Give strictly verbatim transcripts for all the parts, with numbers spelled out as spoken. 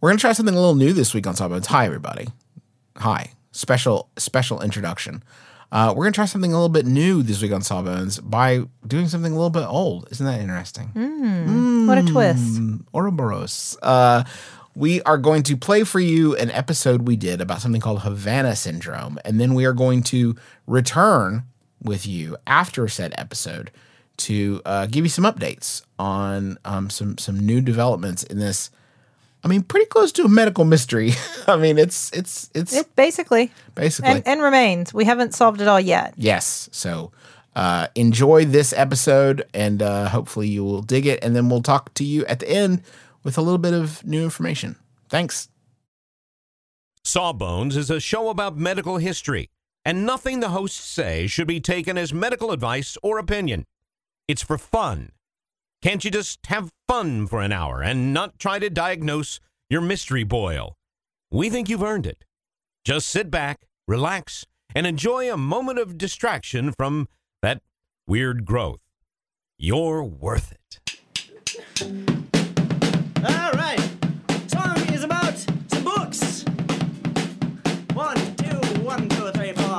We're going to try something a little new this week on Sawbones. Hi, everybody. Hi. Special, special introduction. Uh, we're going to try something a little bit new this week on Sawbones by doing something a little bit old. Isn't that interesting? Mm, mm, what a twist. Ouroboros. Uh, we are going to play for you an episode we did about something called Havana Syndrome, and then we are going to return with you after said episode to uh, give you some updates on um, some some new developments in this. I mean, pretty close to a medical mystery. I mean, it's it's it's it basically basically and, and remains. We haven't solved it all yet. Yes. So uh, enjoy this episode, and uh, hopefully you will dig it. And then we'll talk to you at the end with a little bit of new information. Thanks. Sawbones is a show about medical history, and nothing the hosts say should be taken as medical advice or opinion. It's for fun. Can't you just have fun for an hour and not try to diagnose your mystery boil? We think you've earned it. Just sit back, relax, and enjoy a moment of distraction from that weird growth. You're worth it. All right. Song is about some books. One, two, one, two, three, four.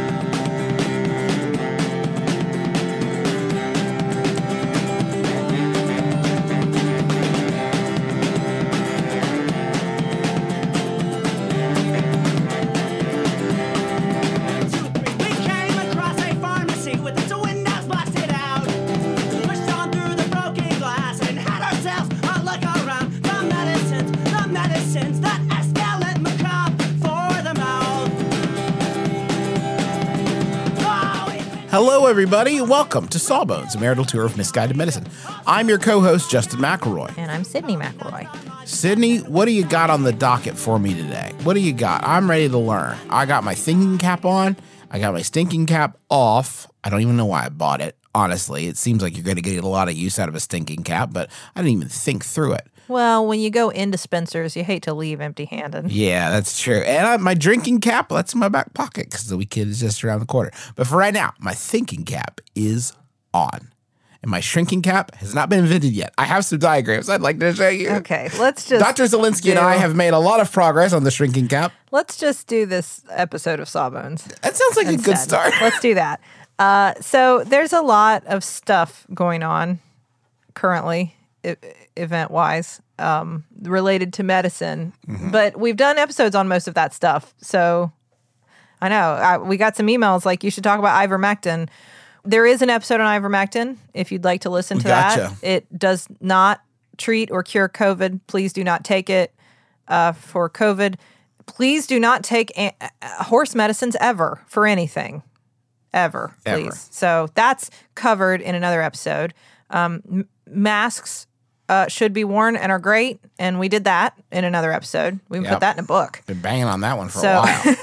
Hello, everybody. Welcome to Sawbones, a marital tour of misguided medicine. I'm your co-host, Justin McElroy. And I'm Sydney McElroy. Sydney, what do you got on the docket for me today? What do you got? I'm ready to learn. I got my thinking cap on. I got my stinking cap off. I don't even know why I bought it. Honestly, it seems like you're going to get a lot of use out of a stinking cap, but I didn't even think through it. Well, when you go into Spencer's, you hate to leave empty-handed. Yeah, that's true. And I, my drinking cap, that's in my back pocket because the weekend is just around the corner. But for right now, my thinking cap is on. And my shrinking cap has not been invented yet. I have some diagrams I'd like to show you. Okay, let's just Doctor Zelinsky do, and I have made a lot of progress on the shrinking cap. Let's just do this episode of Sawbones. That sounds like instead. a good start. Let's do that. Uh, so there's a lot of stuff going on currently, I- event-wise. Um, related to medicine, mm-hmm. but we've done episodes on most of that stuff. So I know I, we got some emails like you should talk about ivermectin. There is an episode on ivermectin if you'd like to listen we to gotcha. that. It does not treat or cure COVID. Please do not take it uh, for COVID. Please do not take a- horse medicines ever for anything, ever, please. Ever. So that's covered in another episode. Um, m- masks. Uh, should be worn and are great, and we did that in another episode. We Yep. put that in a book. Been banging on that one for So, a while.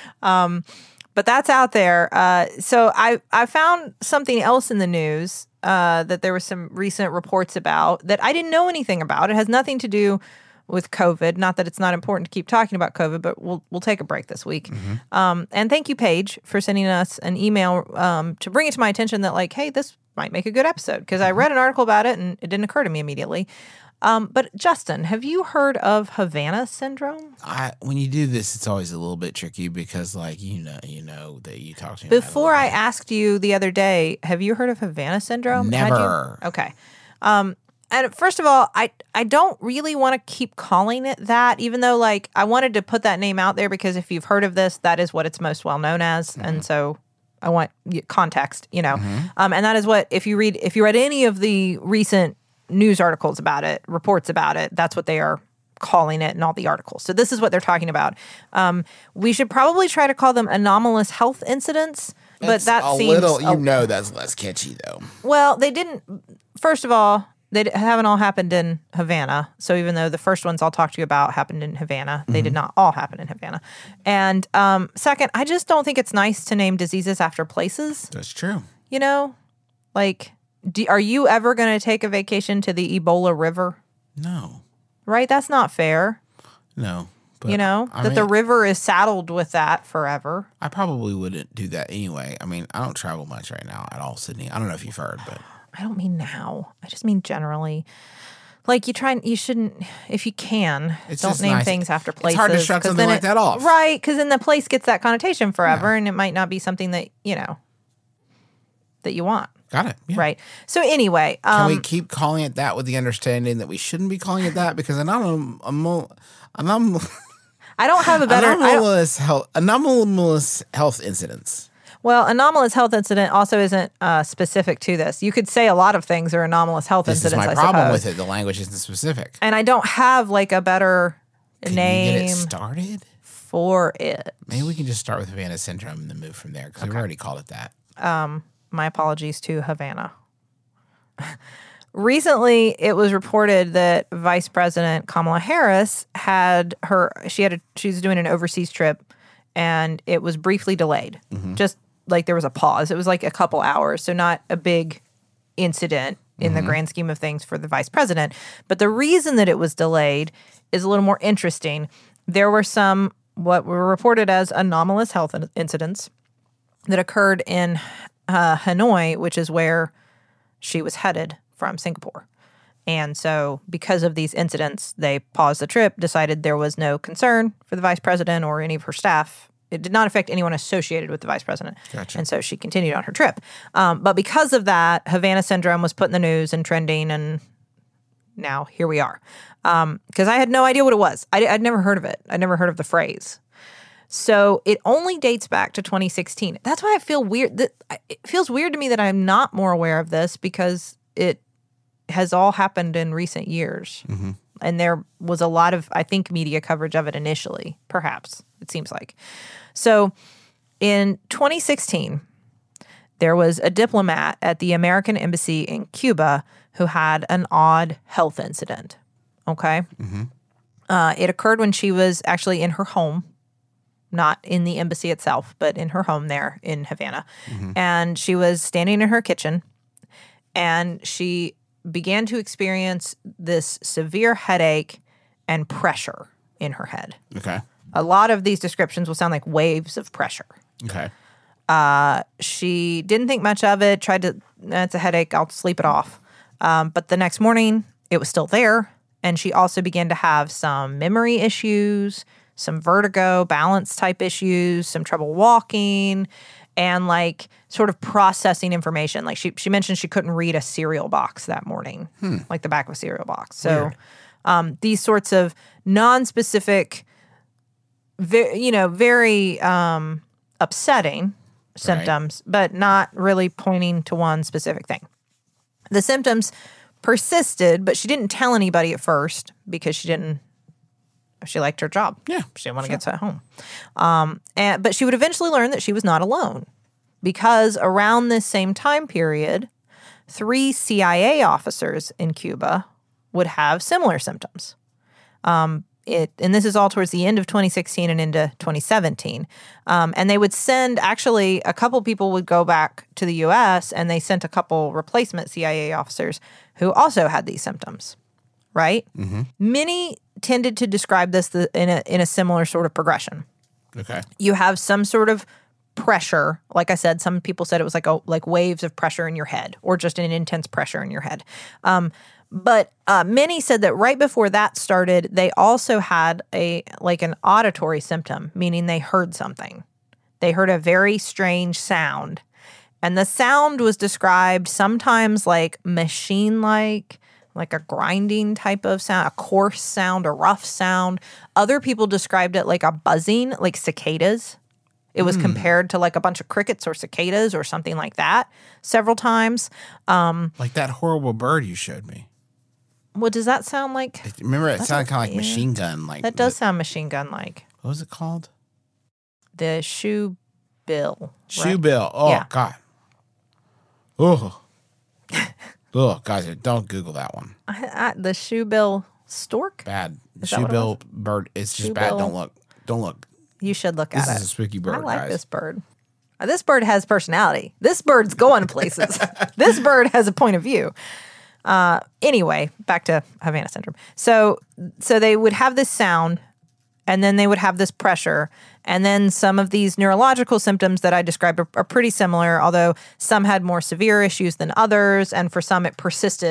um, but that's out there. Uh, so I I found something else in the news uh, that there was some recent reports about that I didn't know anything about. It has nothing to do with COVID. Not that it's not important to keep talking about COVID, but we'll we'll take a break this week. Mm-hmm. Um, and thank you, Paige, for sending us an email um, to bring it to my attention that like, hey, this might make a good episode because I read an article about it and it didn't occur to me immediately. Um, but Justin, have you heard of Havana Syndrome? I, when you do this, it's always a little bit tricky because, like, you know, you know that you talk to me. Before I asked you the other day, have you heard of Havana Syndrome? Had Never. you? Okay. Um, and first of all, I I don't really want to keep calling it that, even though like I wanted to put that name out there because if you've heard of this, that is what it's most well known as, mm-hmm. and so. I want context, you know, mm-hmm. um, and that is what if you read if you read any of the recent news articles about it, reports about it, that's what they are calling it in all the articles. So this is what they're talking about. Um, we should probably try to call them anomalous health incidents, but it's that a seems little. You a, know, that's less catchy though. Well, they didn't. First of all. They haven't all happened in Havana. So even though the first ones I'll talk to you about happened in Havana, they mm-hmm. did not all happen in Havana. And um, second, I just don't think it's nice to name diseases after places. That's true. You know, like, do, are you ever going to take a vacation to the Ebola River? No. Right? That's not fair. No. But, you know, I that mean, the river is saddled with that forever. I probably wouldn't do that anyway. I mean, I don't travel much right now at all, Sydney. I don't know if you've heard, but... I don't mean now. I just mean generally. like you try, you shouldn't, if you can, It's don't just name nice. things after It's places. hard to shut 'cause something then like it- that off. Right, because then the place gets that connotation forever, and it might not be something that, you know, that you want. Got it. Yeah. Right. So anyway, Can um, we keep calling it that with the understanding that we shouldn't be calling it that because anom- anom- anom- I don't have a better. I don't, anomalous health anomalous health incidents? well, anomalous health incident also isn't uh, specific to this. You could say a lot of things are anomalous health This is incidents. my I problem suppose. with it. The language isn't specific. And I don't have like a better Can name you get it started? for it. Maybe we can just start with Havana syndrome and then move from there because we've already called it that. My apologies to Havana. Recently, it was reported that Vice President Kamala Harris had her, she had a, she was doing an overseas trip and it was briefly delayed. Just like there was a pause. It was like a couple hours, so not a big incident in the grand scheme of things for the vice president. But the reason that it was delayed is a little more interesting. There were some, what were reported as anomalous health in- incidents that occurred in uh, Hanoi, which is where she was headed from Singapore. And so because of these incidents, they paused the trip, decided there was no concern for the vice president or any of her staff. It did not affect anyone associated with the vice president. Gotcha. And so she continued on her trip. Um, but because of that, Havana syndrome was put in the news and trending, and now here we are. Because I had no idea what it was. I, I'd never heard of it. I'd never heard of the phrase. So it only dates back to twenty sixteen. That's why I feel weird. That it feels weird to me that I'm not more aware of this because it has all happened in recent years. Mm-hmm. And there was a lot of, I think, media coverage of it initially, perhaps, it seems like. So in twenty sixteen, there was a diplomat at the American Embassy in Cuba who had an odd health incident. Okay? Mm-hmm. Uh, it occurred when she was actually in her home. Not in the embassy itself, but in her home there in Havana. Mm-hmm. And she was standing in her kitchen and she began to experience this severe headache and pressure in her head. Okay. A lot of these descriptions will sound like waves of pressure. Okay. She didn't think much of it, tried to, it's a headache, I'll sleep it off. Um, but the next morning, it was still there. And she also began to have some memory issues, some vertigo, balance type issues, some trouble walking, and like sort of processing information. Like she she mentioned she couldn't read a cereal box that morning, Hmm. like the back of a cereal box. So um, these sorts of non-specific, ve- you know, very um, upsetting symptoms, but not really pointing to one specific thing. The symptoms persisted, but she didn't tell anybody at first because she didn't. She liked her job. Yeah, She didn't want to get to home. Um, and, but she would eventually learn that she was not alone because around this same time period, three C I A officers in Cuba would have similar symptoms. Um, it, and this is all towards the end of twenty sixteen and into twenty seventeen. Um, and they would send, actually, a couple people would go back to the U S and they sent a couple replacement C I A officers who also had these symptoms, right? Mm-hmm. Many tended to describe this the, in a in a similar sort of progression. Okay. You have some sort of pressure. Like I said, some people said it was like a like waves of pressure in your head, or just an intense pressure in your head. Um, but uh, many said that right before that started, they also had a like an auditory symptom, meaning they heard something. They heard a very strange sound, and the sound was described sometimes like machine-like, like a grinding type of sound, a coarse sound, a rough sound. Other people described it like a buzzing, like cicadas. It was compared to like a bunch of crickets or cicadas or something like that several times. Um, Like that horrible bird you showed me. what does that sound like? Remember, it sounded kind of like yeah. machine gun. Like That does the- sound machine gun-like. what was it called? The shoe bill. Shoe right? bill. Oh Yeah. God. Oh. Oh, guys, don't Google that one. I, I, the shoe bill stork? Bad. Is that Shoe what it bill bird. It's just Shoe bad. bill. Don't look. Don't look. You should look This at is it. a spooky bird, I like guys. this bird. Uh, This bird has personality. This bird's going places. This bird has a point of view. Uh, anyway, back to Havana syndrome. So, so they would have this sound, and then they would have this pressure, and then some of these neurological symptoms that I described are, are pretty similar, although some had more severe issues than others, and for some it persisted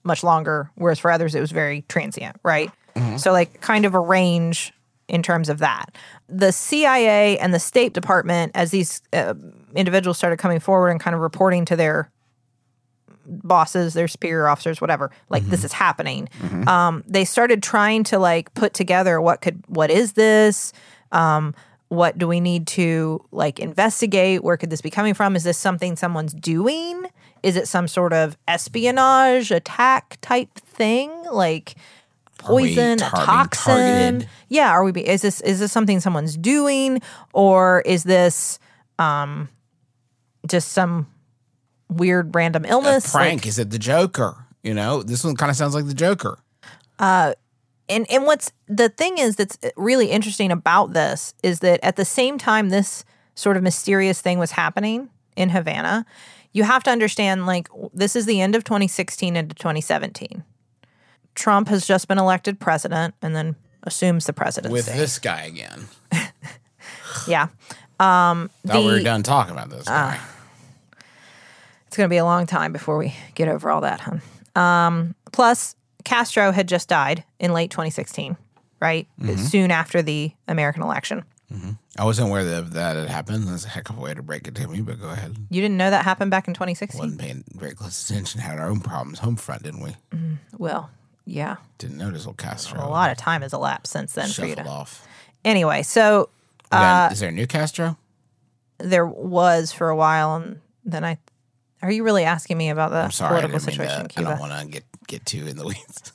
much longer, whereas for others it was very transient, right? Mm-hmm. So like kind of a range in terms of that. The C I A and the State Department, as these uh, individuals started coming forward and kind of reporting to their bosses, their superior officers, whatever, like mm-hmm. this is happening. Mm-hmm. Um, they started trying to like put together what could, what is this? Um, what do we need to like investigate? Where could this be coming from? Is this something someone's doing? Is it some sort of espionage attack type thing? Like poison, tar- a toxin? targeted? Yeah. Are we, be, is this, is this something someone's doing? Or is this, um, just some weird random illness? A prank. Like, is it the Joker? You know, this one kind of sounds like the Joker. Uh, and, and what's the thing is that's really interesting about this is that at the same time this sort of mysterious thing was happening in Havana, you have to understand, like, this is the end of twenty sixteen into twenty seventeen. Trump has just been elected president and then assumes the presidency. With this guy again. Yeah. Um, Thought the, we were done talking about this guy. Uh, it's going to be a long time before we get over all that, hun. Um, plus, Castro had just died in late twenty sixteen, right? Mm-hmm. Soon after the American election. Mm-hmm. I wasn't aware that that had happened. That's a heck of a way to break it to me, but go ahead. You didn't know that happened back in twenty sixteen? Wasn't paying very close attention. Had our own problems home front, didn't we? Mm, well, yeah. Didn't notice old Castro. A lot of time has elapsed since then for you to. Off. Anyway, so Uh, uh, is there a new Castro? There was for a while, and then I. Are you really asking me about the I'm sorry, political I didn't mean situation to, in Cuba? I don't want to get get too in the weeds.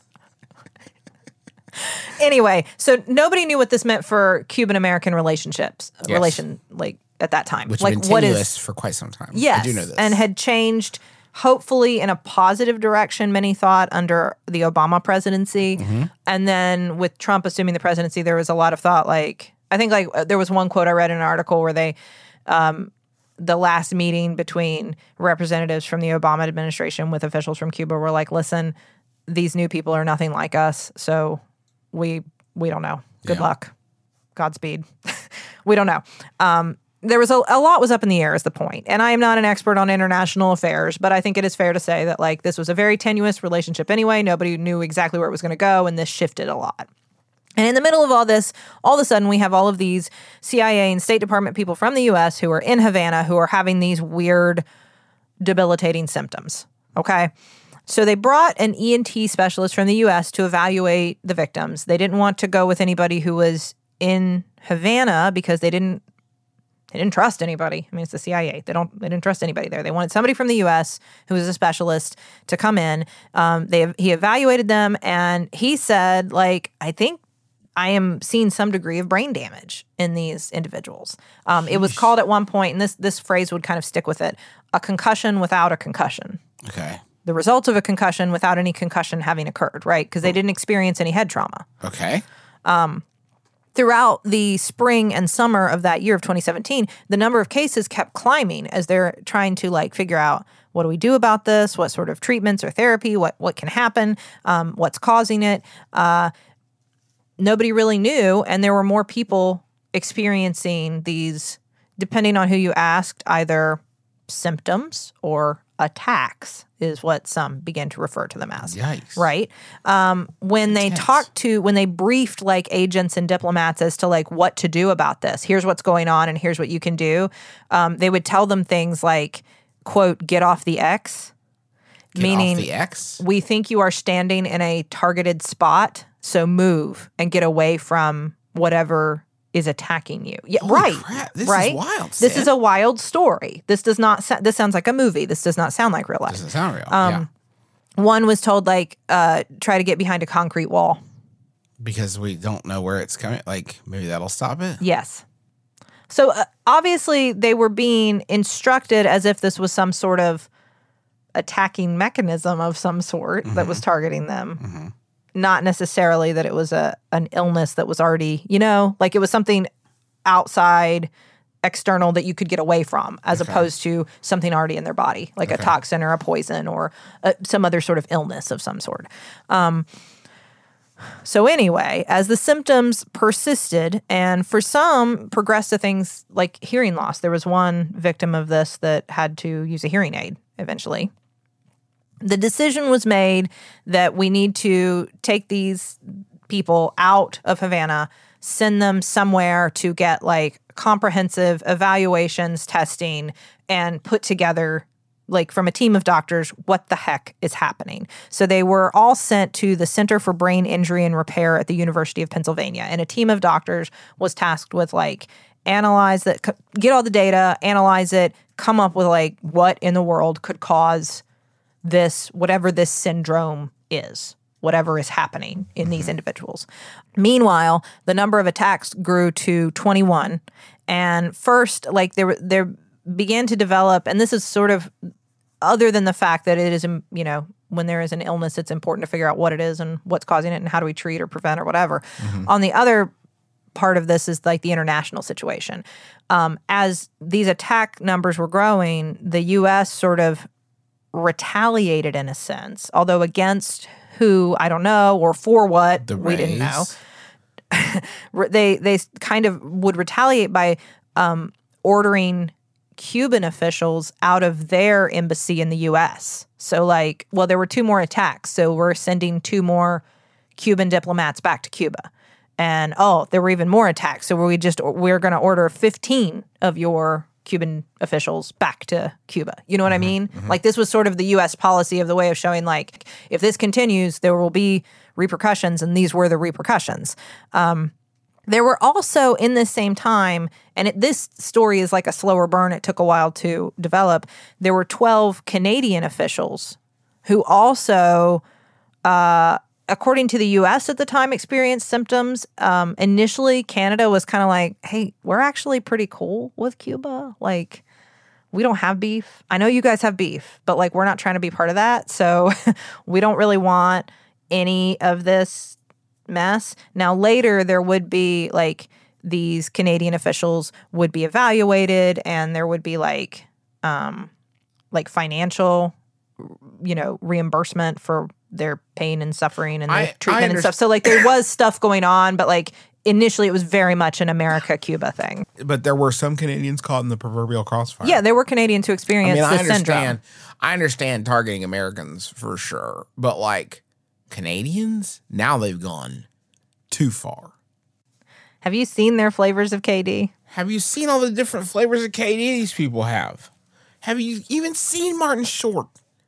Anyway, so nobody knew what this meant for Cuban-American relationships, Yes. relation like at that time. Which like have been what tenuous is for quite some time. yes, I do know this. and had changed hopefully in a positive direction. Many thought under the Obama presidency, Mm-hmm. and then with Trump assuming the presidency, there was a lot of thought. Like I think like there was one quote I read in an article where they. Um, the last meeting between representatives from the Obama administration with officials from Cuba were like, listen, these new people are nothing like us. So we, we don't know. Good Yeah. luck. Godspeed. We don't know. Um, there was a, a lot was up in the air is the point. And I am not an expert on international affairs, but I think it is fair to say that like this was a very tenuous relationship anyway. Nobody knew exactly where it was going to go. And this shifted a lot. And in the middle of all this, all of a sudden we have all of these C I A and State Department people from the U S who are in Havana who are having these weird, debilitating symptoms. Okay? So they brought an E N T specialist from the U S to evaluate the victims. They didn't want to go with anybody who was in Havana because they didn't they didn't trust anybody. I mean, it's the C I A. They don't they didn't trust anybody there. They wanted somebody from the U S who was a specialist to come in. Um, they he evaluated them and he said, like, I think I am seeing some degree of brain damage in these individuals. Um, it was called at one point, and this this phrase would kind of stick with it, a concussion without a concussion. Okay. The result of a concussion without any concussion having occurred, right? Because they didn't experience any head trauma. Okay. Um, throughout the spring and summer of that year of twenty seventeen, the number of cases kept climbing as they're trying to like figure out what do we do about this? What sort of treatments or therapy? What what can happen? Um, what's causing it? Uh, Nobody really knew, and there were more people experiencing these, depending on who you asked, either symptoms or attacks is what some began to refer to them as. Yikes. Right? Um, when they Intense. talked to, when they briefed like agents and diplomats as to like what to do about this, here's what's going on and here's what you can do, um, they would tell them things like, quote, get off the X, Get meaning off the X? we think you are standing in a targeted spot, so move and get away from whatever is attacking you. Yeah, Holy right. crap, this is right? wild, This Sid. is a wild story. This does not. Sa- this sounds like a movie. This does not sound like real life. Doesn't sound real. Um, yeah. One was told like, uh, try to get behind a concrete wall. Because we don't know where it's coming. Like, maybe that'll stop it? Yes. So uh, obviously they were being instructed as if this was some sort of attacking mechanism of some sort Mm-hmm. that was targeting them. Mm-hmm. Not necessarily that it was a an illness that was already, you know, like it was something outside, external that you could get away from, as Okay. opposed to something already in their body, like Okay. a toxin or a poison or a, some other sort of illness of some sort. Um, so anyway, as the symptoms persisted and for some progressed to things like hearing loss, there was one victim of this that had to use a hearing aid eventually. the decision was made that we need to take these people out of Havana, send them somewhere to get like comprehensive evaluations, testing, and put together, like from a team of doctors, what the heck is happening. So they were all sent to the Center for Brain Injury and Repair at the University of Pennsylvania. And a team of doctors was tasked with like analyze that, get all the data, analyze it, come up with like what in the world could cause this, whatever this syndrome is, whatever is happening in these individuals. Meanwhile, the number of attacks grew to twenty-one. And first, like there, there began to develop, and this is sort of, other than the fact that it is, you know, when there is an illness, it's important to figure out what it is and what's causing it and how do we treat or prevent or whatever. Mm-hmm. On the other part of this is like the international situation. Um, as these attack numbers were growing, the U S sort of retaliated in a sense, although against who, I don't know, or for what, The we didn't know. rays. they they kind of would retaliate by um, ordering Cuban officials out of their embassy in the U S. So like, well, there were two more attacks, so we're sending two more Cuban diplomats back to Cuba. And oh, there were even more attacks, so we just we're going to order fifteen of your Cuban officials back to Cuba. You know what mm-hmm, I mean? Mm-hmm. Like this was sort of the U S policy of the way of showing like, if this continues, there will be repercussions, and these were the repercussions. Um, there were also in this same time, and it, this story is like a slower burn, it took a while to develop, there were twelve Canadian officials who also, uh, according to the U S at the time, experienced symptoms. Um, initially, Canada was kind of like, hey, we're actually pretty cool with Cuba. Like, we don't have beef. I know you guys have beef, but like, we're not trying to be part of that. So we don't really want any of this mess. Now, later, there would be like these Canadian officials would be evaluated, and there would be like, um, like financial, you know, reimbursement for their pain and suffering and their I- treatment I and underst- stuff. So like there was stuff going on, but like initially it was very much an America-Cuba thing. But there were some Canadians caught in the proverbial crossfire. Yeah, there were Canadians who I experienced mean, I this syndrome. understand. I understand targeting Americans for sure, but like Canadians, now they've gone too far. Have you seen their flavors of K D? Have you seen all the different flavors of K D these people have? Have you even seen Martin Short?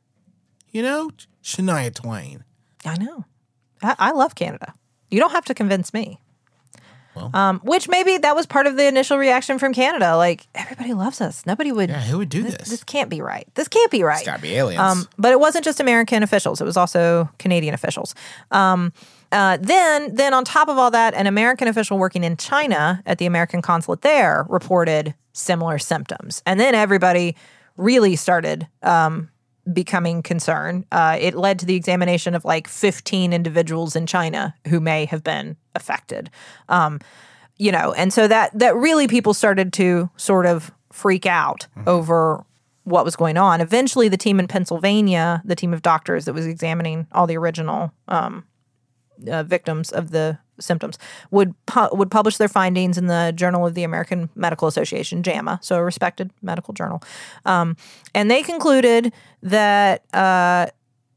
You know, Shania Twain. I know. I, I love Canada. You don't have to convince me. Well. Um, which maybe that was part of the initial reaction from Canada. Like, everybody loves us. Nobody would. Yeah, who would do this? this? This can't be right. This can't be right. It's got to be aliens. Um, but it wasn't just American officials. It was also Canadian officials. Um, uh, then, then on top of all that, an American official working in China at the American consulate there reported similar symptoms. And then everybody really started um, becoming concerned. Uh, it led to the examination of like fifteen individuals in China who may have been affected. Um, you know, and so that that really people started to sort of freak out mm-hmm. over what was going on. Eventually, the team in Pennsylvania, the team of doctors that was examining all the original um, uh, victims of the symptoms, would pu- would publish their findings in the Journal of the American Medical Association, JAMA, so a respected medical journal. Um, and they concluded that uh,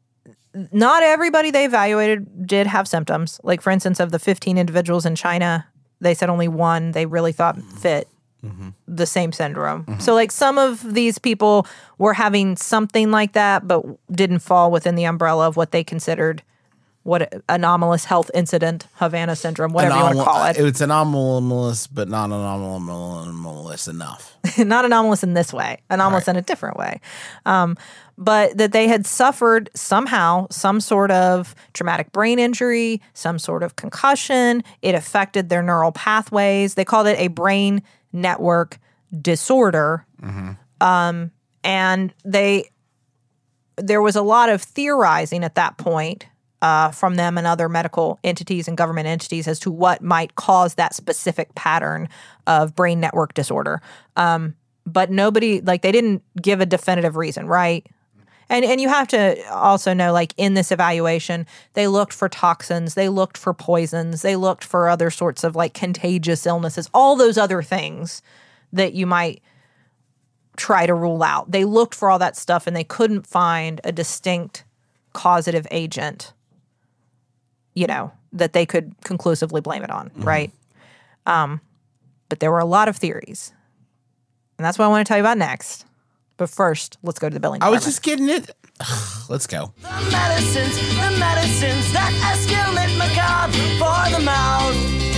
not everybody they evaluated did have symptoms. Like, for instance, of the fifteen individuals in China, they said only one they really thought fit mm-hmm. the same syndrome. Mm-hmm. So, like, some of these people were having something like that, but didn't fall within the umbrella of what they considered what anomalous health incident, Havana syndrome, whatever Anomal- you want to call it. It's anomalous, but not anomalous enough. Not anomalous in this way, anomalous right. in a different way. Um, but that they had suffered somehow some sort of traumatic brain injury, some sort of concussion. It affected their neural pathways. They called it a brain network disorder. Mm-hmm. Um, and they there was a lot of theorizing at that point Uh, from them and other medical entities and government entities as to what might cause that specific pattern of brain network disorder. Um, but nobody, like, they didn't give a definitive reason, right? And and you have to also know, like, in this evaluation, they looked for toxins, they looked for poisons, they looked for other sorts of, like, contagious illnesses, all those other things that you might try to rule out. They looked for all that stuff, and they couldn't find a distinct causative agent, you know, that they could conclusively blame it on, mm-hmm. right? Um, but there were a lot of theories. And that's what I want to tell you about next. But first, let's go to the billing department. I was just getting it. Let's go. The medicines, the medicines that escalate macabre for the mouth.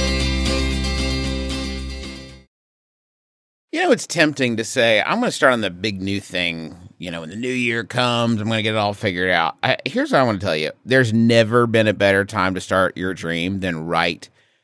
You know, it's tempting to say, I'm going to start on the big new thing. You know, when the new year comes, I'm going to get it all figured out. I, here's what I want to tell you. There's never been a better time to start your dream than right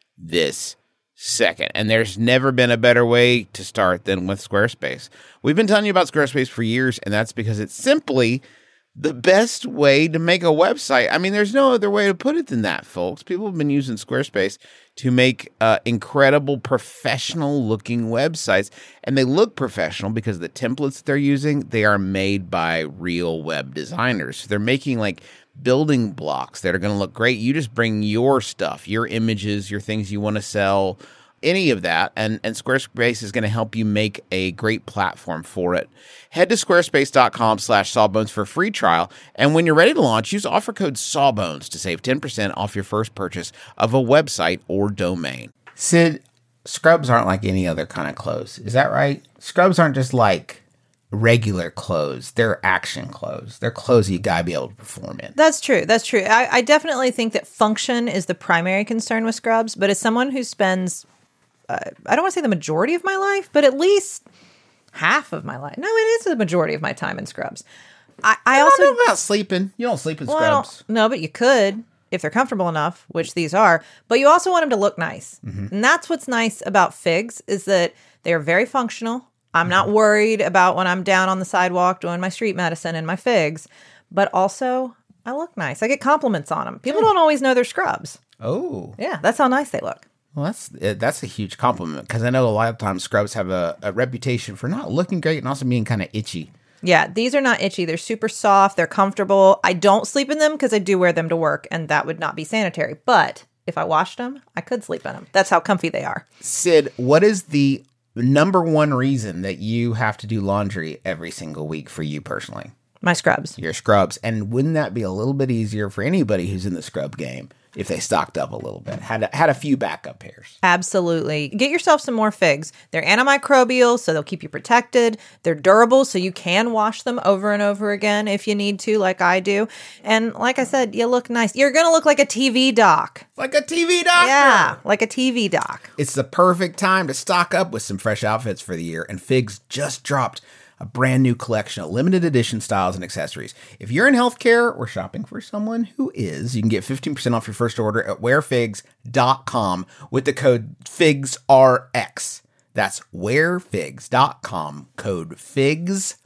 this second. And there's never been a better way to start than with Squarespace. We've been telling you about Squarespace for years, and that's because it's simply the best way to make a website. I mean, there's no other way to put it than that, folks. People have been using Squarespace to make uh, incredible professional-looking websites, and they look professional because the templates that they're using, they are made by real web designers. So they're making, like, building blocks that are going to look great. You just bring your stuff, your images, your things you want to sell, any of that, and, and Squarespace is going to help you make a great platform for it. Head to squarespace.com slash sawbones for a free trial, and when you're ready to launch, use offer code sawbones to save ten percent off your first purchase of a website or domain. Sid, scrubs aren't like any other kind of clothes. Is that right? Scrubs aren't just like regular clothes. They're action clothes. They're clothes you gotta be able to perform in. That's true. That's true. I, I definitely think that function is the primary concern with scrubs, but as someone who spends Uh, I don't want to say the majority of my life, but at least half of my life. No, it is the majority of my time in scrubs. I, I, I also don't know about sleeping. You don't sleep in well, scrubs. No, but you could if they're comfortable enough, which these are. But you also want them to look nice. Mm-hmm. And that's what's nice about figs is that they're very functional. I'm mm-hmm. not worried about when I'm down on the sidewalk doing my street medicine in my figs. But also, I look nice. I get compliments on them. People don't always know they're scrubs. Oh. Yeah, that's how nice they look. Well, that's that's a huge compliment because I know a lot of times scrubs have a, a reputation for not looking great and also being kind of itchy. Yeah, these are not itchy. They're super soft. They're comfortable. I don't sleep in them because I do wear them to work, and that would not be sanitary. But if I washed them, I could sleep in them. That's how comfy they are. Sid, what is the number one reason that you have to do laundry every single week for you personally? My scrubs. Your scrubs. And wouldn't that be a little bit easier for anybody who's in the scrub game if they stocked up a little bit, had a, had a few backup pairs? Absolutely. Get yourself some more figs. They're antimicrobial, so they'll keep you protected. They're durable, so you can wash them over and over again if you need to, like I do. And like I said, you look nice. You're going to look like a T V doc. Like a T V doctor. Yeah, like a T V doc. It's the perfect time to stock up with some fresh outfits for the year, and Figs just dropped a brand new collection of limited edition styles and accessories. If you're in healthcare or shopping for someone who is, you can get fifteen percent off your first order at wear figs dot com with the code figs R X. That's wear figs dot com, code figs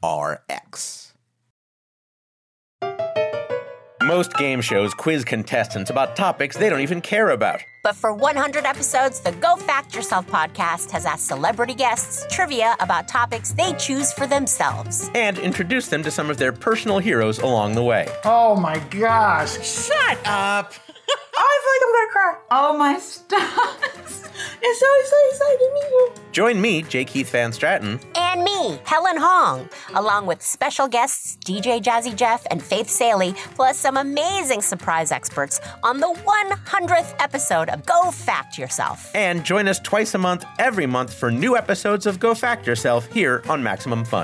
R X. Most game shows quiz contestants about topics they don't even care about. But for one hundred episodes, the Go Fact Yourself podcast has asked celebrity guests trivia about topics they choose for themselves. And introduced them to some of their personal heroes along the way. Oh my gosh. Shut up! I feel like I'm gonna cry. Oh my stars. It's so, so exciting to meet you. Join me, J. Keith Van Stratton. And me, Helen Hong, along with special guests D J Jazzy Jeff and Faith Saley, plus some amazing surprise experts on the one hundredth episode of Go Fact Yourself. And join us twice a month, every month, for new episodes of Go Fact Yourself here on Maximum Fun.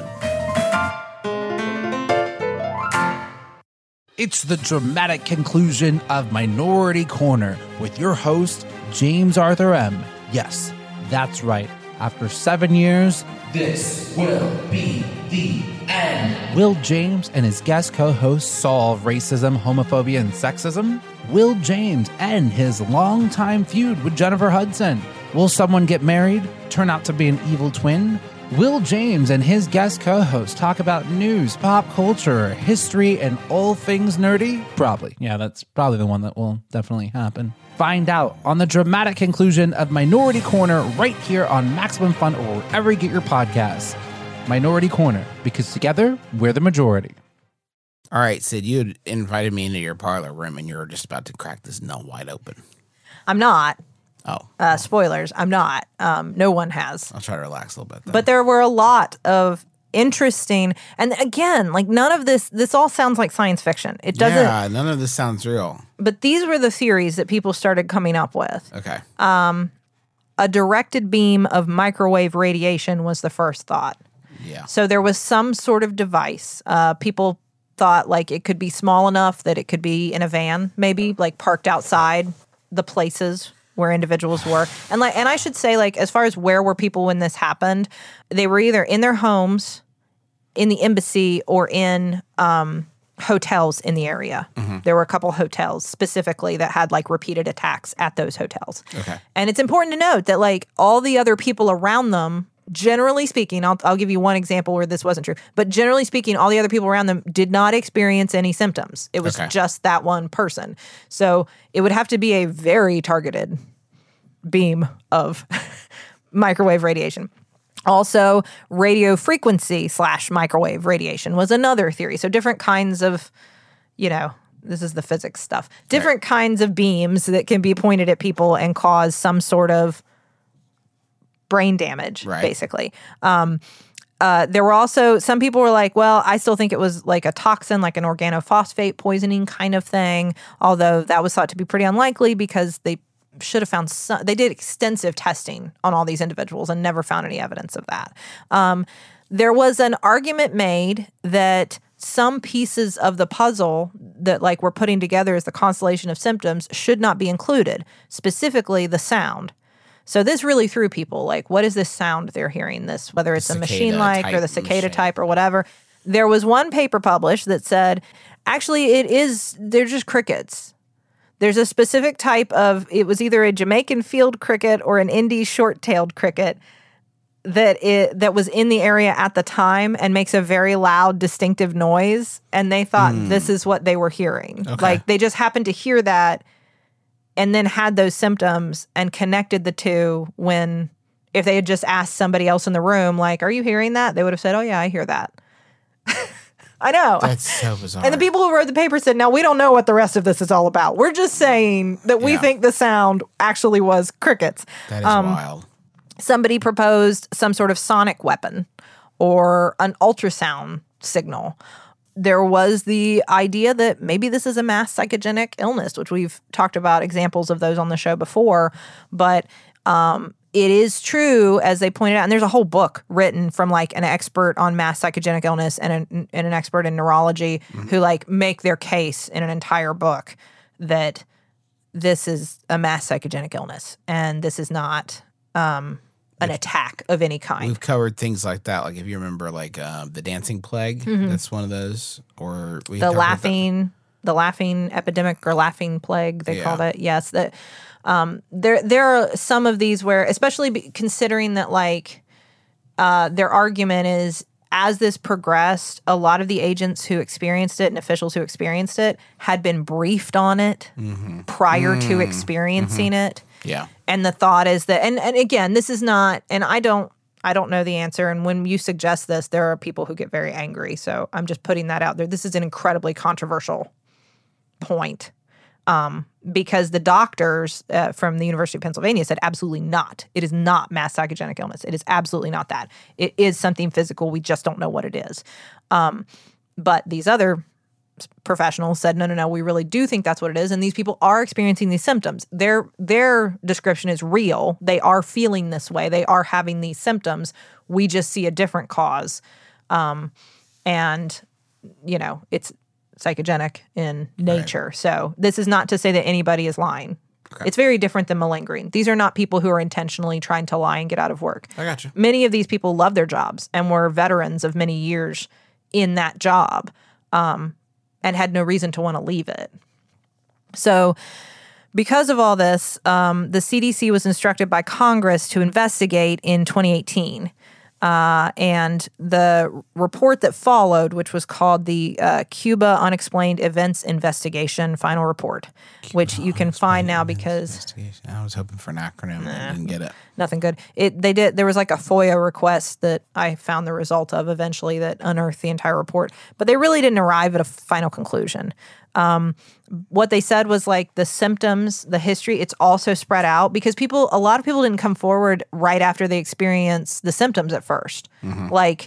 It's the dramatic conclusion of Minority Corner with your host, James Arthur M. Yes, that's right. After seven years, this will be the end. Will James and his guest co-hosts solve racism, homophobia, and sexism? Will James end his longtime feud with Jennifer Hudson? Will someone get married, turn out to be an evil twin? Will James and his guest co-host talk about news, pop culture, history, and all things nerdy? Probably. Yeah, that's probably the one that will definitely happen. Find out on the dramatic conclusion of Minority Corner right here on Maximum Fun or wherever you get your podcasts. Minority Corner, because together, we're the majority. All right, Sid, you had invited me into your parlor room and you were just about to crack this nut wide open. I'm not. Oh. Uh, spoilers, I'm not. Um, no one has. I'll try to relax a little bit then. But there were a lot of interesting. And again, like none of this, this all sounds like science fiction. It doesn't. Yeah, none of this sounds real. But these were the theories that people started coming up with. Okay. A directed beam of microwave radiation was the first thought. Yeah. So there was some sort of device. Uh, people thought like it could be small enough that it could be in a van, maybe like parked outside the places where individuals were. And like, and I should say, like, as far as where were people when this happened, they were either in their homes, in the embassy, or in um, hotels in the area. Mm-hmm. There were a couple hotels specifically that had like repeated attacks at those hotels. Okay. And it's important to note that like all the other people around them, generally speaking, I'll, I'll give you one example where this wasn't true, but generally speaking, all the other people around them did not experience any symptoms. It was Okay. just that one person. So it would have to be a very targeted beam of microwave radiation. Also, radio frequency slash microwave radiation was another theory. So different kinds of, you know, this is the physics stuff, different right. kinds of beams that can be pointed at people and cause some sort of brain damage, right. basically. Um, uh, there were also, some people were like, well, I still think it was like a toxin, like an organophosphate poisoning kind of thing, although that was thought to be pretty unlikely because they should have found some, they did extensive testing on all these individuals and never found any evidence of that. Um, there was an argument made that some pieces of the puzzle that like we're putting together as the constellation of symptoms should not be included, specifically the sound. So this really threw people. Like, what is this sound they're hearing? This, whether it's a machine-like or the cicada machine. type or whatever. There was one paper published that said, actually, it is, they're just crickets. There's a specific type of, it was either a Jamaican field cricket or an Indian short-tailed cricket that it that was in the area at the time and makes a very loud, distinctive noise. And they thought mm. this is what they were hearing. Okay. Like, they just happened to hear that and then had those symptoms and connected the two when, if they had just asked somebody else in the room, like, are you hearing that? They would have said, oh, yeah, I hear that. I know. That's so bizarre. And the people who wrote the paper said, now, we don't know what the rest of this is all about. We're just saying that we yeah. think the sound actually was crickets. That is um, wild. Somebody proposed some sort of sonic weapon or an ultrasound signal. There was the idea that maybe this is a mass psychogenic illness, which we've talked about examples of those on the show before. But um, it is true, as they pointed out, and there's a whole book written from like an expert on mass psychogenic illness and an, and an expert in neurology mm-hmm. who like make their case in an entire book that this is a mass psychogenic illness and this is not um, an attack of any kind. We've covered things like that. Like if you remember, like uh, the dancing plague, mm-hmm. that's one of those. Or we the laughing, the laughing epidemic or laughing plague, they yeah. called it. Yes, that um, there there are some of these where, especially be, considering that, like uh, their argument is, as this progressed, a lot of the agents who experienced it and officials who experienced it had been briefed on it mm-hmm. prior mm-hmm. to experiencing mm-hmm. it. Yeah. And the thought is that, and, and again, this is not, and I don't, I don't know the answer. And when you suggest this, there are people who get very angry. So I'm just putting that out there. This is an incredibly controversial point um, because the doctors uh, from the University of Pennsylvania said absolutely not. It is not mass psychogenic illness. It is absolutely not that. It is something physical. We just don't know what it is. Um, but these other professionals said, no, no, no, we really do think that's what it is. And these people are experiencing these symptoms. Their their description is real. They are feeling this way. They are having these symptoms. We just see a different cause. Um, and, you know, it's psychogenic in nature. Right. So this is not to say that anybody is lying. Okay. It's very different than malingering. These are not people who are intentionally trying to lie and get out of work. I got you. Many of these people love their jobs and were veterans of many years in that job. Um, and had no reason to want to leave it. So because of all this, um, the C D C was instructed by Congress to investigate in twenty eighteen. Uh, and the report that followed, which was called the uh, Cuba Unexplained Events Investigation Final Report, Cuba which you can find now because... I was hoping for an acronym nah, and didn't get it. Nothing good. It They did. There was like a FOIA request that I found the result of eventually that unearthed the entire report. But they really didn't arrive at a final conclusion. Um, what they said was like the symptoms, the history, it's also spread out because people, a lot of people didn't come forward right after they experienced the symptoms at first. Mm-hmm. Like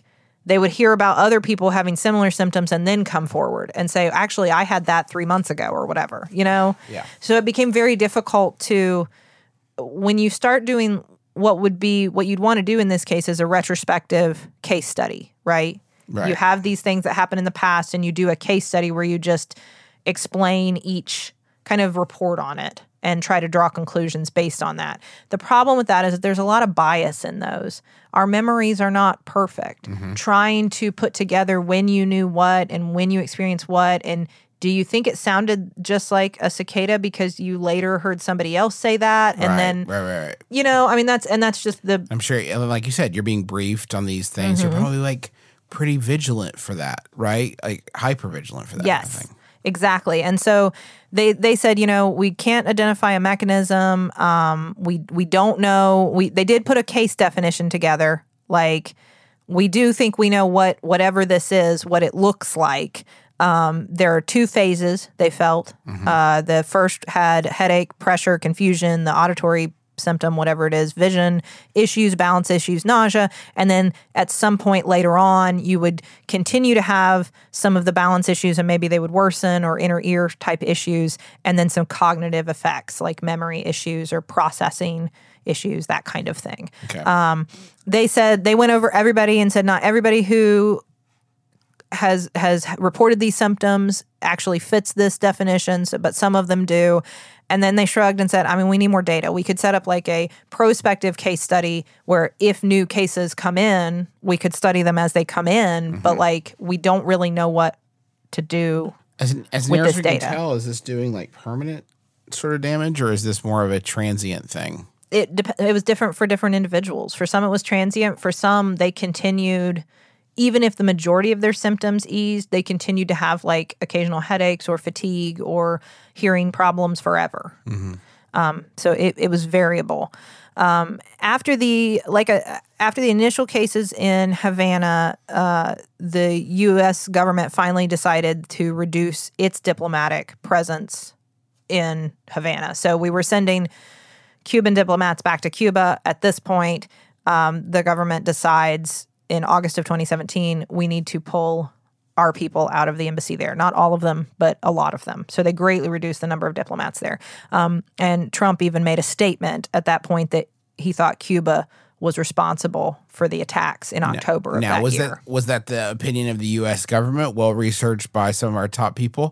they would hear about other people having similar symptoms and then come forward and say, actually, I had that three months ago or whatever, you know? Yeah. So it became very difficult to, when you start doing what would be, what you'd want to do in this case is a retrospective case study, right? Right. You have these things that happened in the past and you do a case study where you just explain each kind of report on it and try to draw conclusions based on that. The problem with that is that there's a lot of bias in those. Our memories are not perfect. Mm-hmm. Trying to put together when you knew what and when you experienced what, and do you think it sounded just like a cicada because you later heard somebody else say that, and right, then right, right, right. you know, I mean that's and that's just the. I'm sure, like you said, you're being briefed on these things. Mm-hmm. You're probably like pretty vigilant for that, right? Like hyper vigilant for that Yes. kind of thing. Exactly. And so they they said, you know, we can't identify a mechanism. Um, we we don't know. We they did put a case definition together. Like, we do think we know what whatever this is, what it looks like. Um, there are two phases, they felt. Mm-hmm. Uh, the first had headache, pressure, confusion, the auditory symptom, whatever it is, vision issues, balance issues, nausea. And then at some point later on, you would continue to have some of the balance issues and maybe they would worsen, or inner ear type issues, and then some cognitive effects like memory issues or processing issues, that kind of thing. Okay. Um, they said they went over everybody and said not everybody who has has reported these symptoms actually fits this definition, so, but some of them do. And then they shrugged and said, I mean, we need more data. We could set up like a prospective case study where if new cases come in, we could study them as they come in, Mm-hmm. but like we don't really know what to do. As, as with near as this we can data. tell, is this doing like permanent sort of damage, or is this more of a transient thing? It dep- it was different for different individuals. For some, it was transient. For some, they continued, even if the majority of their symptoms eased, they continued to have like occasional headaches or fatigue or hearing problems forever. Mm-hmm. Um, so it, it was variable. Um, after the like a, after the initial cases in Havana, uh, the U S government finally decided to reduce its diplomatic presence in Havana. So we were sending Cuban diplomats back to Cuba. At this point, um, the government decides in August of twenty seventeen, we need to pull our people out of the embassy there. Not all of them, but a lot of them. So they greatly reduced the number of diplomats there. Um, and Trump even made a statement at that point that he thought Cuba was responsible for the attacks in October of now, that was year. that was that the opinion of the U S government, well researched by some of our top people,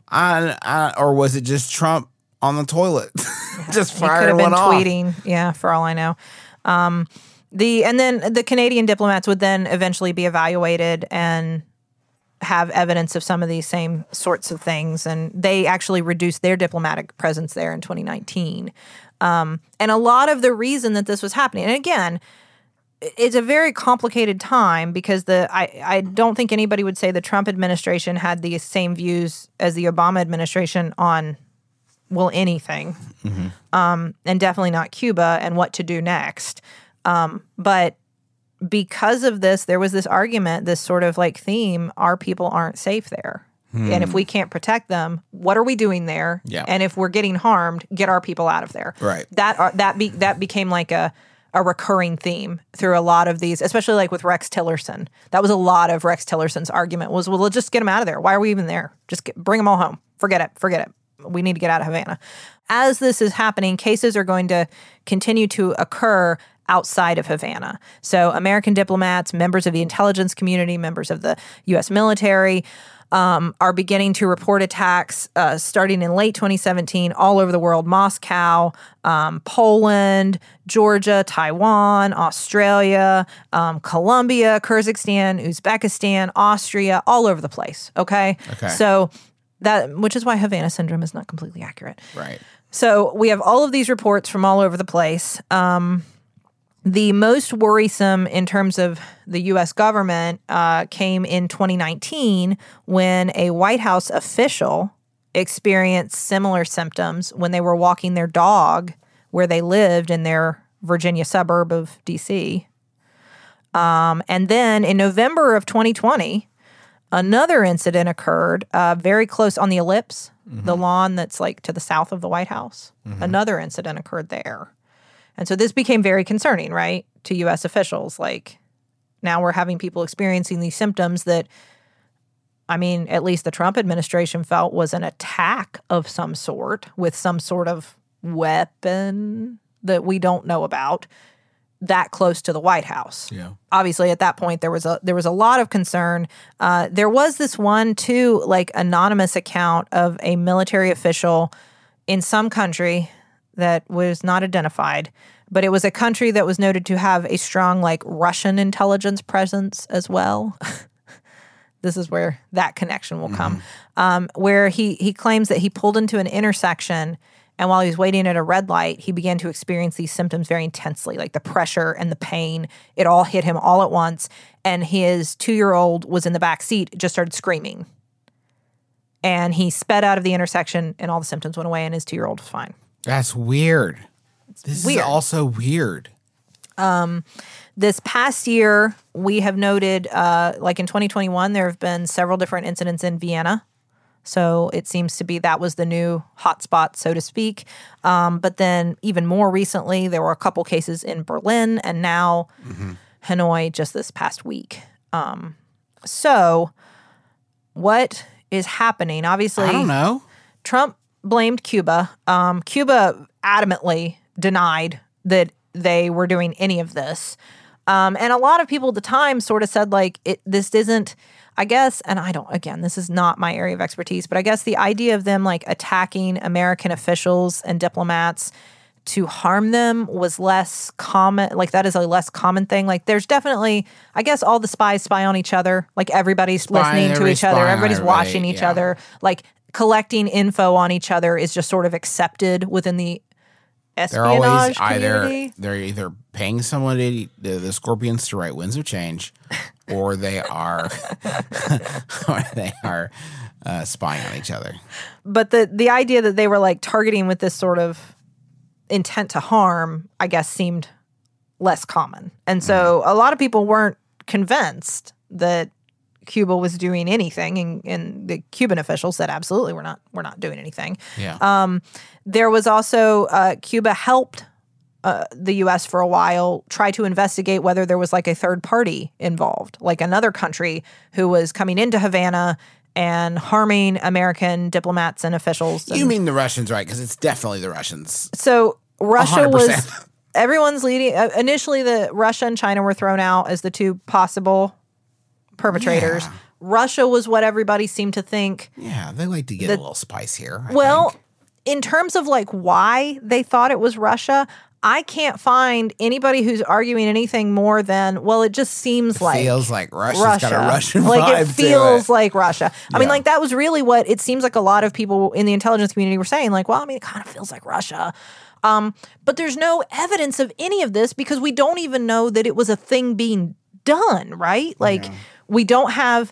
I, I, or was it just Trump on the toilet, just He could firing have been one off? tweeting, yeah, for all I know. Um, the and then the Canadian diplomats would then eventually be evaluated and have evidence of some of these same sorts of things, and they actually reduced their diplomatic presence there in twenty nineteen. Um, and a lot of the reason that this was happening, and again, it's a very complicated time because the I, I don't think anybody would say the Trump administration had the same views as the Obama administration on, well, anything, Mm-hmm. um, and definitely not Cuba and what to do next. Um, but because of this, there was this argument, this sort of like theme, our people aren't safe there. Hmm. And if we can't protect them, what are we doing there? Yeah. And if we're getting harmed, get our people out of there. Right. That are, that be, that became like a a recurring theme through a lot of these, especially like with Rex Tillerson. That was a lot of Rex Tillerson's argument was, well, let's just get them out of there. Why are we even there? Just get, bring them all home. Forget it. Forget it. We need to get out of Havana. As this is happening, cases are going to continue to occur outside of Havana. So American diplomats, members of the intelligence community, members of the U S military, Um, are beginning to report attacks uh, starting in late twenty seventeen all over the world. Moscow, um, Poland, Georgia, Taiwan, Australia, um, Colombia, Kyrgyzstan, Uzbekistan, Austria, all over the place. Okay? Okay. So that, which is why Havana syndrome is not completely accurate. Right. So we have all of these reports from all over the place. Um, The most worrisome in terms of the U S government uh, came in twenty nineteen when a White House official experienced similar symptoms when they were walking their dog where they lived in their Virginia suburb of D C. Um, and then in November of twenty twenty, another incident occurred uh, very close on the Ellipse, Mm-hmm. the lawn that's like to the south of the White House. Mm-hmm. Another incident occurred there. And so this became very concerning, right, to U S officials. Like, now we're having people experiencing these symptoms that, I mean, at least the Trump administration felt was an attack of some sort with some sort of weapon that we don't know about that close to the White House. Yeah. Obviously, at that point, there was a there was a lot of concern. Uh, there was this one, too, like anonymous account of a military official in some country that was not identified, but it was a country that was noted to have a strong, like, Russian intelligence presence as well. This is where that connection will come, mm-hmm. um, where he he claims that he pulled into an intersection, and while he was waiting at a red light, he began to experience these symptoms very intensely, like the pressure and the pain. It all hit him all at once, and his two-year-old was in the back seat, just started screaming. And he sped out of the intersection, and all the symptoms went away, and his two-year-old was fine. That's weird. This weird. is also weird. Um, this past year, we have noted, uh, like in twenty twenty-one, there have been several different incidents in Vienna. So it seems to be that was the new hotspot, so to speak. Um, but then even more recently, there were a couple cases in Berlin and now mm-hmm. Hanoi just this past week. Um, so what is happening? Obviously, I don't know. Trump blamed Cuba. Um, Cuba adamantly denied that they were doing any of this. Um, and a lot of people at the time sort of said, like, it, this isn't, I guess, and I don't, again, this is not my area of expertise, but I guess the idea of them, like, attacking American officials and diplomats to harm them was less common. Like, that is a less common thing. Like, there's definitely, I guess, all the spies spy on each other. Like, everybody's Spying, listening to everybody's each other. spying on Everybody's everybody, watching each yeah. other. Like, collecting info on each other is just sort of accepted within the They're always espionage either community. they're either paying somebody, the, the Scorpions, to write Winds of Change, or they are or they are uh, spying on each other. But the the idea that they were like targeting with this sort of intent to harm, I guess, seemed less common, and so mm. a lot of people weren't convinced that Cuba was doing anything, and, and the Cuban officials said, absolutely, we're not we're not doing anything. Yeah. Um, there was also uh, Cuba helped uh, the U S for a while try to investigate whether there was like a third party involved, like another country who was coming into Havana and harming American diplomats and officials. And you mean the Russians, right? Because it's definitely the Russians. so Russia one hundred percent. was everyone's leading. Uh, initially, the Russia and China were thrown out as the two possible perpetrators. Yeah. Russia was what everybody seemed to think. Yeah, they like to get The- a little spice here. I Well, think. in terms of like why they thought it was Russia, I can't find anybody who's arguing anything more than, well, it just seems it like feels like Russia's Russia. got a Russian like vibe it feels to it. like Russia. I mean, Yeah. like that was really what it seems like a lot of people in the intelligence community were saying. Like, well, I mean, it kind of feels like Russia. Um, but there's no evidence of any of this because we don't even know that it was a thing being done, right? Like, we don't have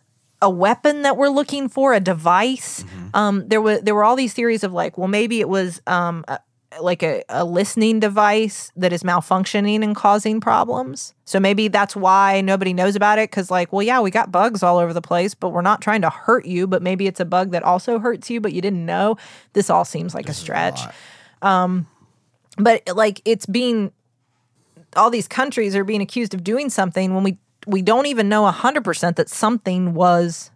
a weapon that we're looking for, a device. Mm-hmm. Um, there were there were all these theories of like, well, maybe it was um, a, like a, a listening device that is malfunctioning and causing problems. So maybe that's why nobody knows about it because, like, well, yeah, we got bugs all over the place, but we're not trying to hurt you. But maybe it's a bug that also hurts you, but you didn't know. This all seems like This a is stretch. lot. Um, but like, it's being all these countries are being accused of doing something when we we don't even know one hundred percent that something was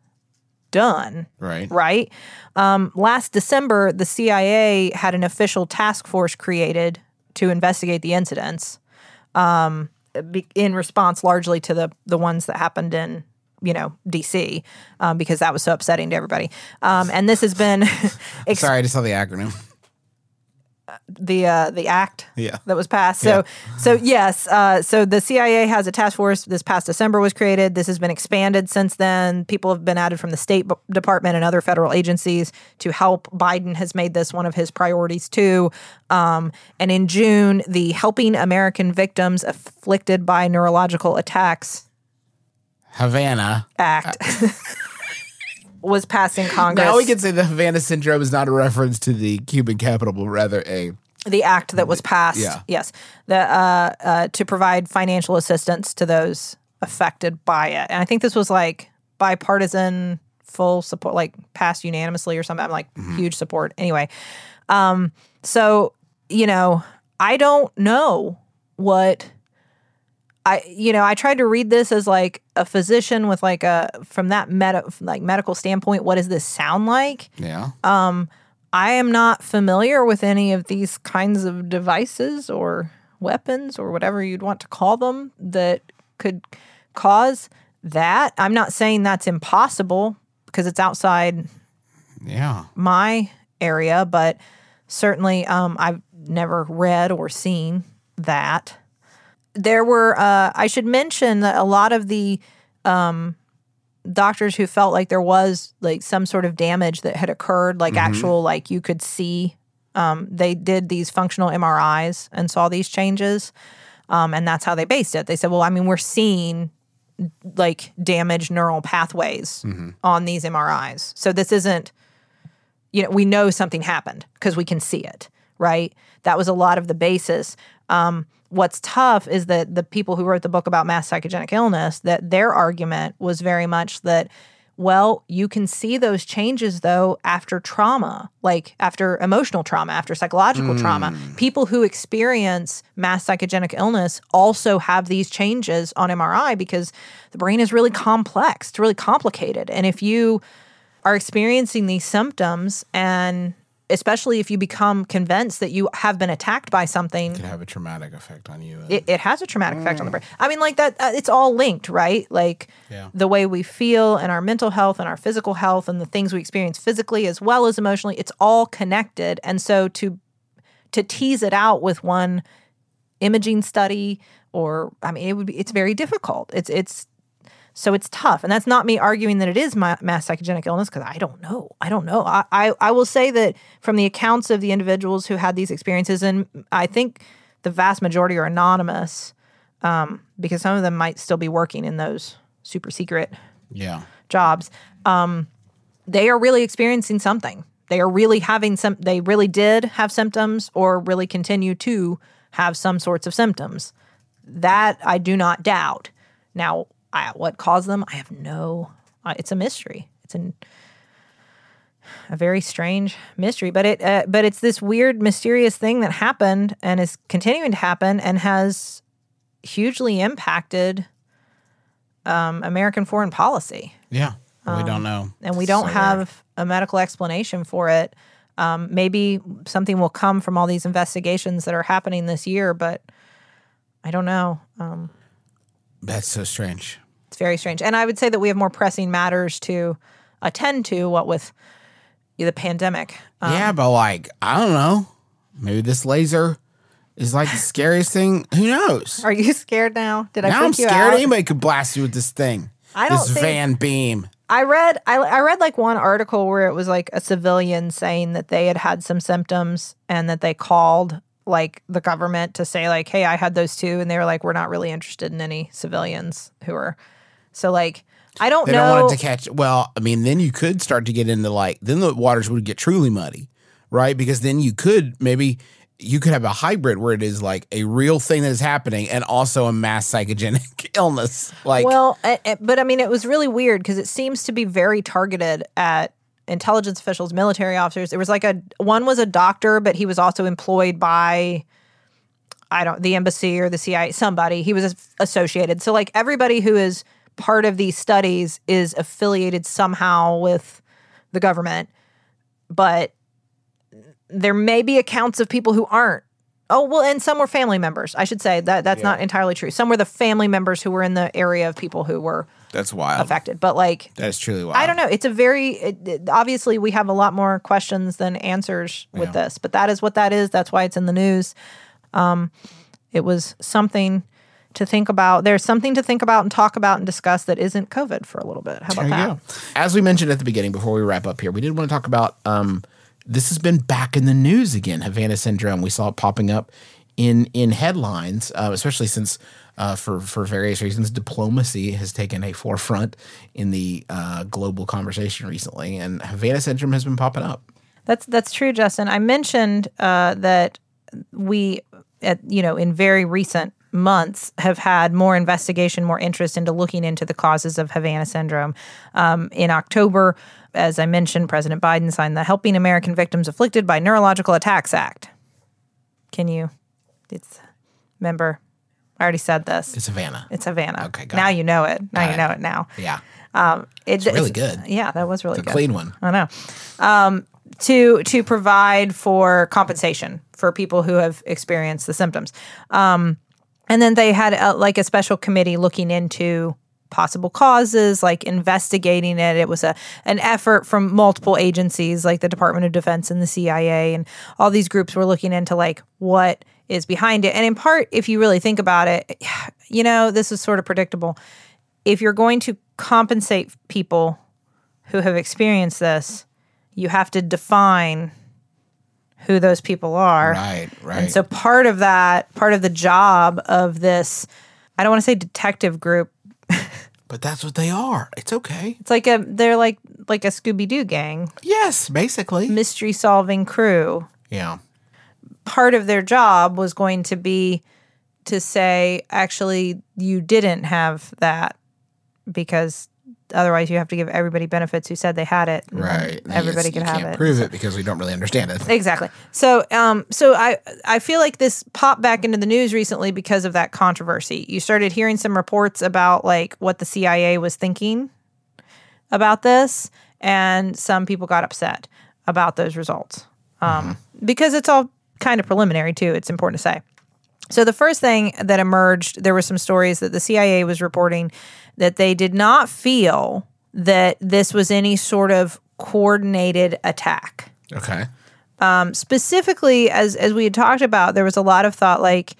done. Right. Right? Um, last December, the C I A had an official task force created to investigate the incidents um, be- in response largely to the, the ones that happened in, you know, D C um, because that was so upsetting to everybody. Um, and this has been... ex- Sorry, I just saw the acronym. the uh, the act Yeah. that was passed. So so yes, uh, so the C I A has a task force. This past December was created. This has been expanded since then. People have been added from the State B- Department and other federal agencies to help. Biden has made this one of his priorities too. Um, and in June, the Helping American Victims Afflicted by Neurological Attacks Havana. Act was passed in Congress. Now we can say the Havana Syndrome is not a reference to the Cuban capital, but rather a The act that was passed, Yeah. yes, the, uh, uh, to provide financial assistance to those affected by it. And I think this was like bipartisan, full support, like passed unanimously or something. I'm like huge support. Anyway, um, so, you know, I don't know what I, you know, I tried to read this as like a physician with like a, from that meta, like medical standpoint, what does this sound like? Yeah. Um, I am not familiar with any of these kinds of devices or weapons or whatever you'd want to call them that could cause that. I'm not saying that's impossible because it's outside Yeah. my area, but certainly um, I've never read or seen that. There were, uh, I should mention that a lot of the um, doctors who felt like there was like some sort of damage that had occurred, like Mm-hmm. actual, like you could see, um, they did these functional M R Is and saw these changes. Um, and that's how they based it. They said, well, I mean, we're seeing like damaged neural pathways Mm-hmm. on these M R Is. So this isn't, you know, we know something happened because we can see it, right? That was a lot of the basis. Um, what's tough is that the people who wrote the book about mass psychogenic illness, that their argument was very much that, well, you can see those changes though after trauma, like after emotional trauma, after psychological trauma. People who experience mass psychogenic illness also have these changes on M R I because the brain is really complex. It's really complicated. And if you are experiencing these symptoms, and especially if you become convinced that you have been attacked by something, It could have a traumatic effect on you. it, it has a traumatic effect on the brain. I mean, like that, uh, it's all linked, right? Like Yeah. the way we feel and our mental health and our physical health and the things we experience physically as well as emotionally, it's all connected. And so to to tease it out with one imaging study, or I mean, it would be, it's very difficult. It's it's so it's tough. And that's not me arguing that it is ma- mass psychogenic illness, because I don't know. I don't know. I, I, I will say that from the accounts of the individuals who had these experiences, and I think the vast majority are anonymous, um, because some of them might still be working in those super secret Yeah. jobs. Um, they are really experiencing something. They are really having some, they really did have symptoms or really continue to have some sorts of symptoms. That I do not doubt. Now, I, what caused them? I have no, uh, it's a mystery. It's an, a very strange mystery, but it, uh, but it's this weird, mysterious thing that happened and is continuing to happen and has hugely impacted um, American foreign policy. Yeah. We don't know. And we don't So have weird. a medical explanation for it. Um, maybe something will come from all these investigations that are happening this year, but I don't know. Um, That's so strange. it's very strange. And I would say that we have more pressing matters to attend to, what with the pandemic. Um, yeah, but like, I don't know. Maybe this laser is like the scariest thing. Who knows? Are you scared now? Did I Now freak I'm you scared out? anybody could blast you with this thing. I don't this think- Van Beam. I read I, I read like one article where it was like a civilian saying that they had had some symptoms and that they called like the government to say like, hey, I had those too, and they were like, we're not really interested in any civilians who are so like I don't They know. don't want it to catch. Well, I mean, then you could start to get into like, then the waters would get truly muddy, right? Because then you could maybe, you could have a hybrid where it is like a real thing that is happening and also a mass psychogenic illness. Like, Well, eh, eh, but I mean, it was really weird because it seems to be very targeted at intelligence officials, military officers. There was like a one was a doctor, but he was also employed by I don't the embassy or the C I A, somebody. He was associated. So like everybody who is part of these studies is affiliated somehow with the government, but there may be accounts of people who aren't. Oh, well, and some were family members. I should say that that's not entirely true. Some were the family members who were in the area of people who were that's wild. affected. But like, That is truly wild. I don't know. It's a very, it, it- obviously we have a lot more questions than answers with Yeah. this, but that is what that is. That's why it's in the news. Um, it was something to think about. There's something to think about and talk about and discuss that isn't COVID for a little bit. How about There you that? go. As we mentioned at the beginning, before we wrap up here, we did want to talk about um, this has been back in the news again, Havana syndrome. We saw it popping up in in headlines, uh, especially since uh, for for various reasons, diplomacy has taken a forefront in the uh, global conversation recently, and Havana syndrome has been popping up. That's that's true, Justin. I mentioned uh, that we, at, you know, in very recent months have had more investigation, more interest into looking into the causes of Havana syndrome. Um, in October, as I mentioned, President Biden signed the Helping American Victims Afflicted by Neurological Attacks Act. Can you, it's, remember, I already said this. It's Havana. It's Havana. Okay, got now it. you know it. Now Got you it. know it now. Yeah. Um, it, It's really good. Yeah, that was really It's a good. clean one. I know. Um, to to provide for compensation for people who have experienced the symptoms, um, and then they had a, like a special committee looking into possible causes, like investigating it. It was a an effort from multiple agencies, like the Department of Defense and the C I A, and all these groups were looking into like what is behind it. And in part, if you really think about it, you know, this is sort of predictable. If you're going to compensate people who have experienced this, you have to define who those people are. Right, right. And so part of that, part of the job of this, I don't want to say detective group. But that's what they are. It's okay. It's like a, they're like like a Scooby-Doo gang, Yes, basically. mystery solving crew. Yeah. Part of their job was going to be to say, actually, you didn't have that because otherwise you have to give everybody benefits who said they had it. and then Right. Everybody Yes, could you have can't it. prove it because we don't really understand it. Exactly. So, um, so I I feel like this popped back into the news recently because of that controversy. You started hearing some reports about like what the C I A was thinking about this, and some people got upset about those results um, because it's all kind of preliminary too. It's important to say. So the first thing that emerged, there were some stories that the C I A was reporting that they did not feel that this was any sort of coordinated attack. Okay. Um, specifically, as as we had talked about, there was a lot of thought like,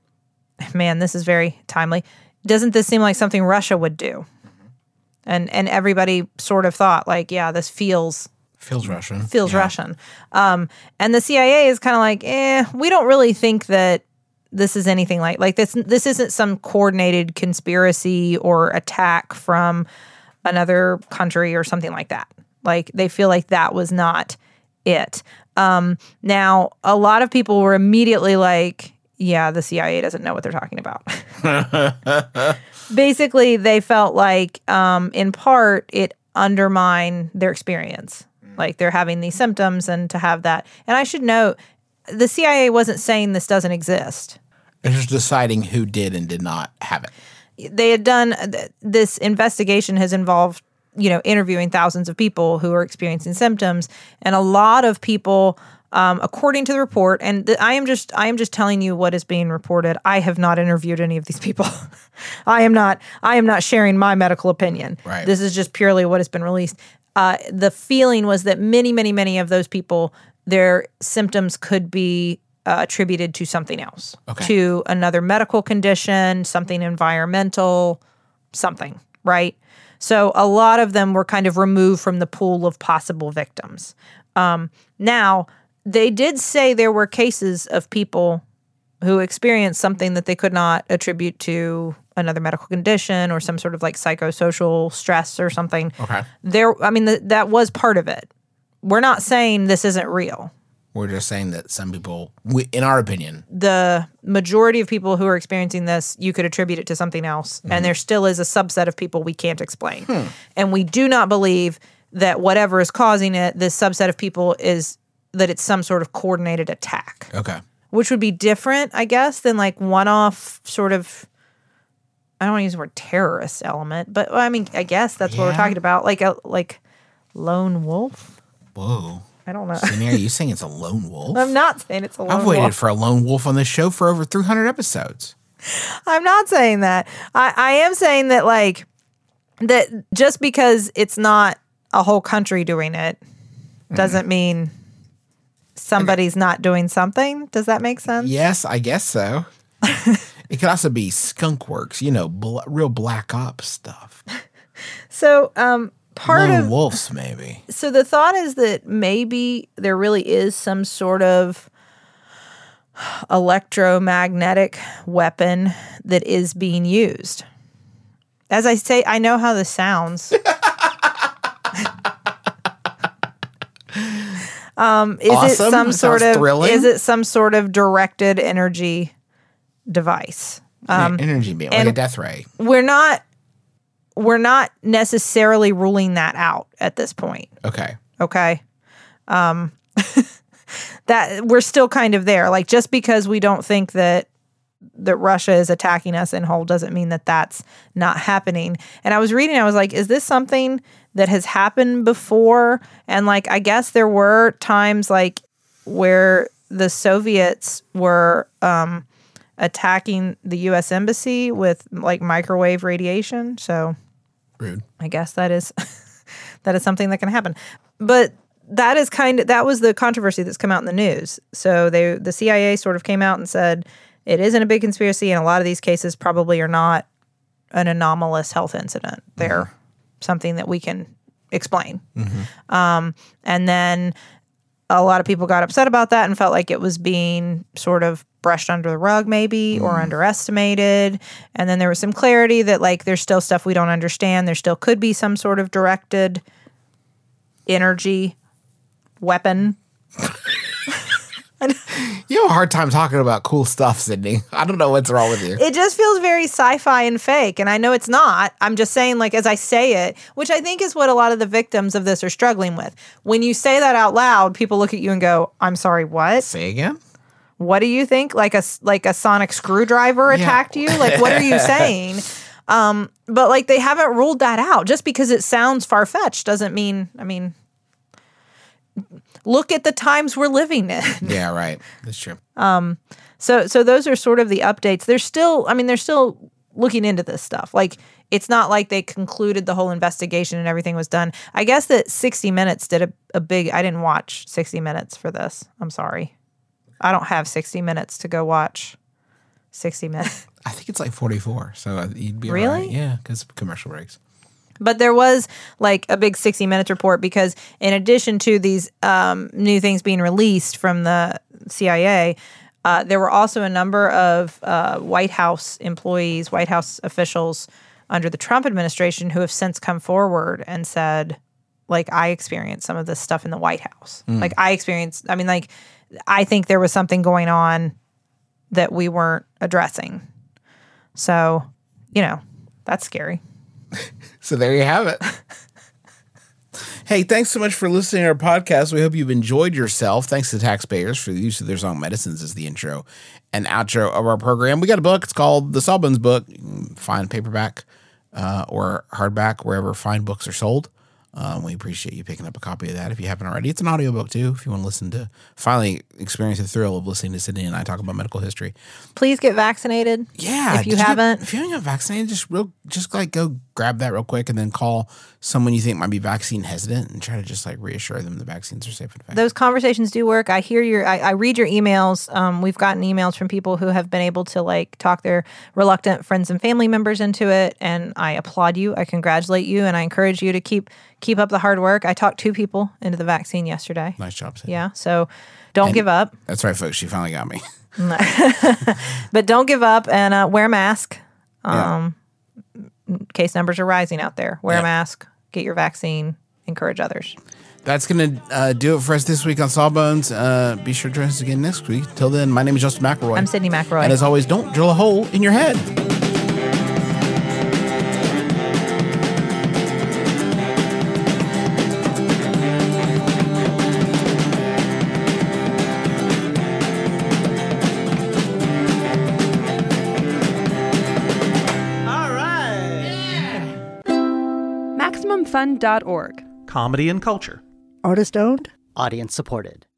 man, this is very timely. Doesn't this seem like something Russia would do? And and everybody sort of thought like, yeah, this feels Feels Russian. feels Yeah. Russian. Um, and the C I A is kind of like, eh, we don't really think that this is anything like like this. This isn't some coordinated conspiracy or attack from another country or something like that. Like they feel like that was not it. Um, now, a lot of people were immediately like, yeah, the C I A doesn't know what they're talking about. Basically, they felt like, um, in part, it undermined their experience. Like they're having these symptoms and to have that. And I should note, the C I A wasn't saying this doesn't exist. It's just deciding who did and did not have it. They had done, this investigation has involved, you know, interviewing thousands of people who are experiencing symptoms. And a lot of people, um, according to the report, and th- I am just, I am just telling you what is being reported. I have not interviewed any of these people. I am not, I am not sharing my medical opinion. Right. This is just purely what has been released. Uh, the feeling was that many, many, many of those people, their symptoms could be uh, attributed to something else, Okay. to another medical condition, something environmental, something, right? So a lot of them were kind of removed from the pool of possible victims. Um, now, they did say there were cases of people who experienced something that they could not attribute to another medical condition or some sort of like psychosocial stress or something. Okay. There, I mean, th- that was part of it. We're not saying this isn't real. We're just saying that some people, we, in our opinion, The majority of people who are experiencing this, you could attribute it to something else. And there still is a subset of people we can't explain. And we do not believe that whatever is causing it, this subset of people is that it's some sort of coordinated attack, okay. which would be different, I guess, than like one-off sort of, I don't want to use the word terrorist element, but well, I mean, I guess that's what we're Yeah. talking about. Like a like lone wolf? Whoa. I don't know. Sydney, are you saying it's a lone wolf? I'm not saying it's a lone I've waited wolf. for a lone wolf on this show for over three hundred episodes. I'm not saying that. I, I am saying that like that just because it's not a whole country doing it doesn't mean somebody's not doing something. Does that make sense? Yes, I guess so. It could also be skunk works, you know, bl- real black ops stuff. So um part Lone of wolves, maybe. so the thought is that maybe there really is some sort of electromagnetic weapon that is being used. As I say, I know how this sounds. um, is it Awesome. some sort Sounds of thrilling. is it some sort of directed energy device? Um, Energy beam, like and- a death ray. we're not we're not necessarily ruling that out at this point. Okay. Okay. Um, that we're still kind of there. Like just because we don't think that that Russia is attacking us in whole doesn't mean that that's not happening. And I was reading, I was like, is this something that has happened before? And like, I guess there were times like where the Soviets were um, attacking the U S embassy with like microwave radiation. So Rude. I guess that is that is something that can happen. But that is kind of that was the controversy that's come out in the news. So they the C I A sort of came out and said it isn't a big conspiracy, and a lot of these cases probably are not an anomalous health incident. They're mm-hmm. something that we can explain. Mm-hmm. Um, and then a lot of people got upset about that and felt like it was being sort of brushed under the rug maybe mm. or underestimated. And then there was some clarity that like there's still stuff we don't understand. There still could be some sort of directed energy weapon. You have a hard time talking about cool stuff, Sydney. I don't know what's wrong with you. It just feels very sci-fi and fake, and I know it's not. I'm just saying, like, as I say it, which I think is what a lot of the victims of this are struggling with. When you say that out loud, people look at you and go, I'm sorry, what? Say again? What do you think? Like a, like a sonic screwdriver attacked yeah. you? Like, what are you saying? Um, but, like, they haven't ruled that out. Just because it sounds far-fetched doesn't mean, I mean... Look at the times we're living in. Yeah, right. That's true. Um, so so those are sort of the updates. They're still, I mean, they're still looking into this stuff. Like, it's not like they concluded the whole investigation and everything was done. I guess that sixty minutes did a, a big, I didn't watch sixty minutes for this. I'm sorry. I don't have sixty minutes to go watch sixty minutes. I think it's like forty-four. So you'd be really? Right. Yeah, because commercial breaks. But there was like a big sixty minutes report because in addition to these um, new things being released from the C I A, uh, there were also a number of uh, White House employees, White House officials under the Trump administration who have since come forward and said, like, I experienced some of this stuff in the White House. Mm. Like, I experienced, I mean, like, I think there was something going on that we weren't addressing. So, you know, that's scary. So there you have it. Hey, thanks so much for listening to our podcast. We hope you've enjoyed yourself. Thanks to taxpayers for the use of their song Medicines as the intro and outro of our program. We got a book. It's called The Sawbones Book. You can find paperback uh, or hardback wherever fine books are sold. Um, we appreciate you picking up a copy of that if you haven't already. It's an audiobook too if you want to listen to, finally experience the thrill of listening to Sydney and I talk about medical history. Please get vaccinated. Yeah. If you haven't. You, if you haven't got vaccinated, just real, just like go grab that real quick and then call someone you think might be vaccine hesitant and try to just like reassure them the vaccines are safe and effective. Those conversations do work. I hear your, I, I read your emails. Um, we've gotten emails from people who have been able to like talk their reluctant friends and family members into it. And I applaud you. I congratulate you. And I encourage you to keep Keep up the hard work. I talked two people into the vaccine yesterday. Nice job, Sydney. Yeah, so don't and give up. That's right, folks. She finally got me. But don't give up and uh, wear a mask. Um, yeah. Case numbers are rising out there. Wear yeah. a mask. Get your vaccine. Encourage others. That's going to uh, do it for us this week on Sawbones. Uh, be sure to join us again next week. Till then, my name is Justin McElroy. I'm Sydney McElroy. And as always, don't drill a hole in your head. Maximum Fun dot org. Comedy and culture. Artist owned. Audience supported.